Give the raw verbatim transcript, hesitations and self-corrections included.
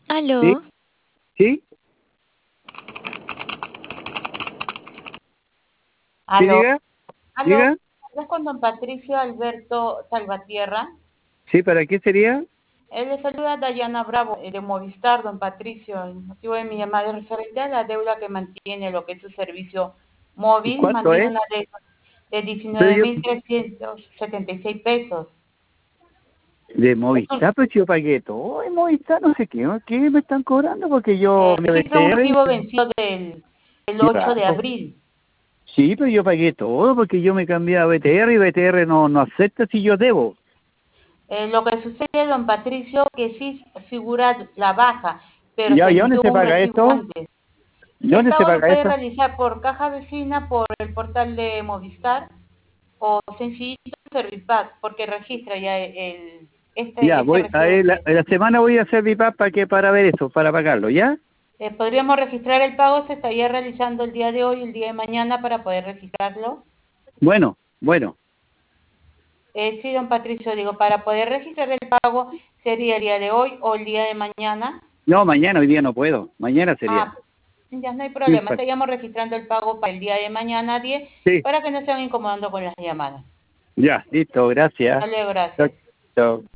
¿Sí? Aló, ¿Sí? ¿Sí, Aló, diga? aló, ¿Diga? ¿hablas con don Patricio Alberto Salvatierra? ¿Sí? ¿Para qué sería? Él le saluda a Dayana Bravo, eh, de Movistar, don Patricio. El motivo de mi llamada es referente a la deuda que mantiene lo que es su servicio ¿Y móvil. cuánto Mantiene es? una deuda de Pero diecinueve yo, mil trescientos setenta y seis pesos. de Es un Movistar, pues yo pagué todo en Movistar, no sé qué, ¿no? ¿Qué me están cobrando? Porque yo eh, me registro un B T R, recibo vencido del, del qué ocho de raro. abril. Sí, pero yo pagué todo porque yo me cambié a B T R y B T R no, no acepta si yo debo. Eh, lo que sucede, don Patricio, que sí figura la baja, pero ¿Ya? se ¿Y dónde emitió se un paga recibo esto? antes. El ¿Dónde se pago lo paga puede esto? realizar por caja vecina, por el portal de Movistar o sencillito Servipad, porque registra ya el, este, Ya, este voy, a recibo ver, la, vencido. la semana voy a hacer mi pap para que para ver eso, para pagarlo, ¿ya? Eh, podríamos registrar el pago, se estaría realizando el día de hoy, el día de mañana para poder registrarlo. Bueno, bueno. Eh, sí, don Patricio, digo, para poder registrar el pago sería el día de hoy o el día de mañana. No, mañana, hoy día no puedo. Mañana sería. Ah, ya no hay Sí, problema, pa- estaríamos registrando el pago para el día de mañana diez sí, para que no se vayan incomodando con las llamadas. ya, listo, gracias. Hasta luego, Chao, gracias. chao.